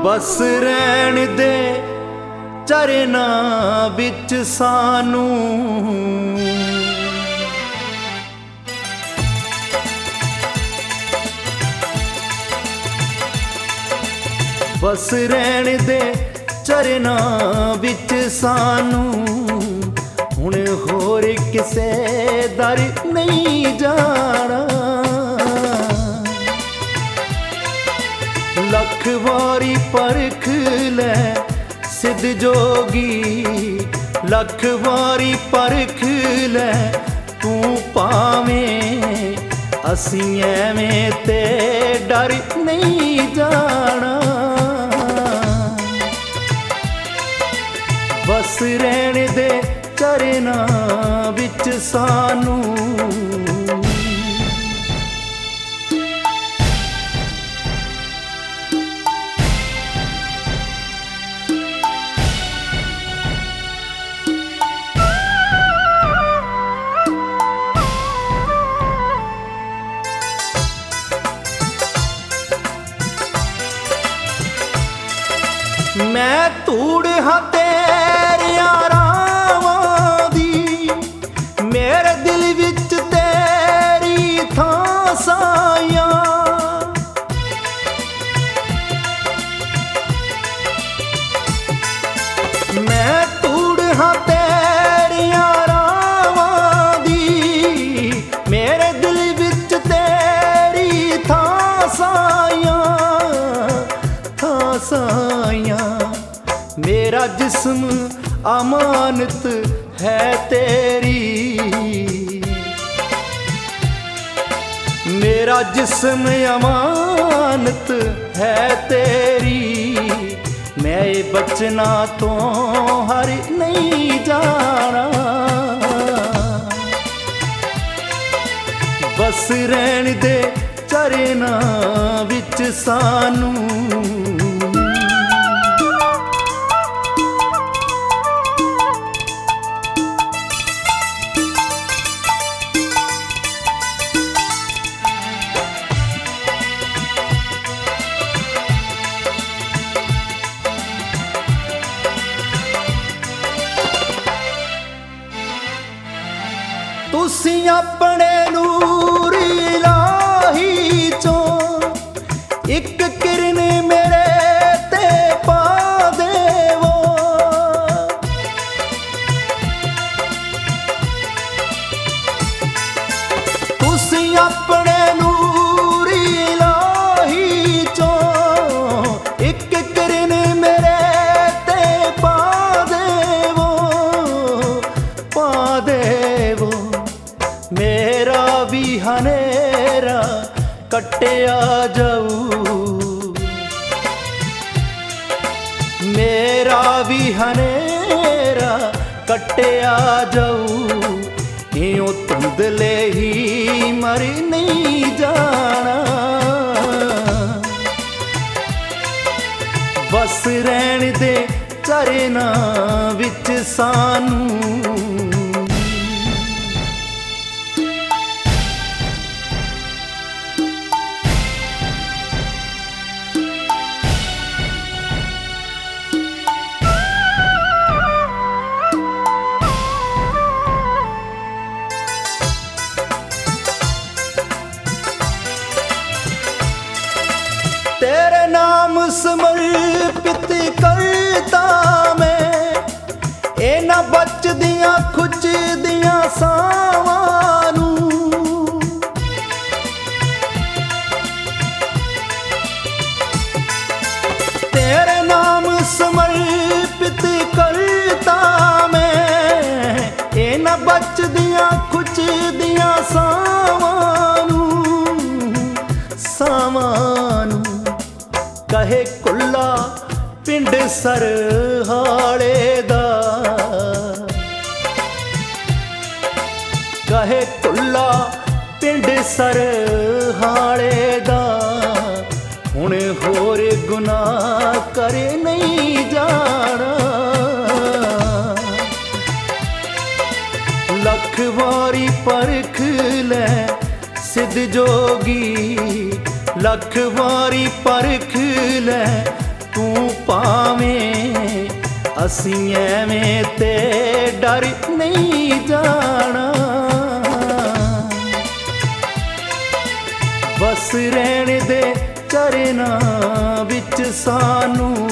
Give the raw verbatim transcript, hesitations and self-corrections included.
बस रहन दे चरनां विच सानू, बस रहन दे चरनां विच सानू। हुण होर किसे दर नहीं जाना, लख वारी परख ले सिद्ध जोगी, लख वारी परख ले तू पावें, असीं एवें ते डर नहीं जाना। बस रहन दे चरनां विच सानू। मैं धूड़ हाँ तेरिया रावां दी, मेरे दिल विच तेरी थां साया। मैं धूड़ हाँ तेरिया रावां दी, मेरे दिल विच तेरी थां साया, थां साया। मेरा जिस्म अमानत है तेरी, मेरा जिस्म अमानत है तेरी। मैं बचना तो हर नहीं जाना, बस रहन दे चरनां विच सानू। तुसीं अपने नूर इलाही चों एक किरण मेरे ते पा देवो, तुसीं अपने नूर इलाही चों एक किरण मेरे ते पा देवो, पा देवो। मेरा भी हनेरा कट्टिया जाऊ, मेरा भी हनेरा कट्टिया जाऊ। इयों धुंधले ही मर नहीं जाना, बस रहन दे चरनां विच सानू। तेरे नाम समर्पित करता मैं, ए ना बच दियां खुच दियां सावानू। तेरे नाम समर्पित करता मैं, ए ना बच दियां खुच दियां सावानू, सावानू। कहे कुल्ला पिंड सरहाले दा, कहे कुल्ला पिंड सरहाले दा। हुण होर गुनाह करे नहीं जाना, लख वारी परख ले सिद्ध जोगी, लख वारी परख ले ਤੂੰ ਪਾਵੇਂ ਅਸੀਂ ਐਵੇਂ ਤੇ ਡਰ ਨਹੀਂ ਜਾਣਾ। ਬਸ ਰਹਿਣ ਦੇ ਚਰਨਾਂ ਵਿੱਚ ਸਾਨੂੰ